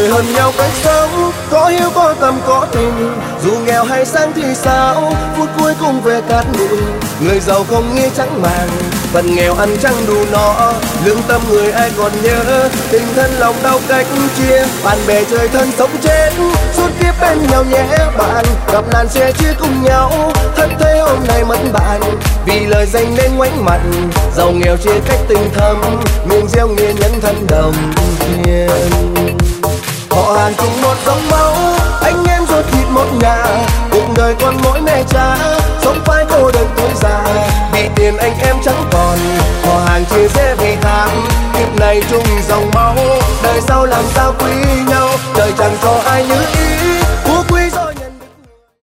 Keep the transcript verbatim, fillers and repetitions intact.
hơn nhau cách sống, có hiếu có tâm có tình. Dù nghèo hay sang thì sao, phút cuối cùng về cát bụi. Người giàu không nghĩ trắng màng, phận nghèo ăn chẳng đủ no. Lương tâm người ai còn nhớ, tình thân lòng đau cách chia. Bạn bè chơi thân sống chết, suốt kiếp bên nhau nhé bạn. Gặp nạn sẽ chia cùng nhau, thật thế hôm nay mất bạn. Vì lời danh nên ngoảnh mặt, giàu nghèo chia cách tình thâm. Miền gieo nghĩa nhân thân đồng thiên. Họ hàng chung một dòng máu, anh em ruột thịt một nhà. Cuộc đời con mỗi mẹ cha, sống phải cô đơn tuổi già. Vì tiền anh em chẳng còn, họ hàng chia rẽ vì tham. Kiếp này chung dòng máu, đời sau làm sao quý nhau. Đời chẳng cho ai như ý.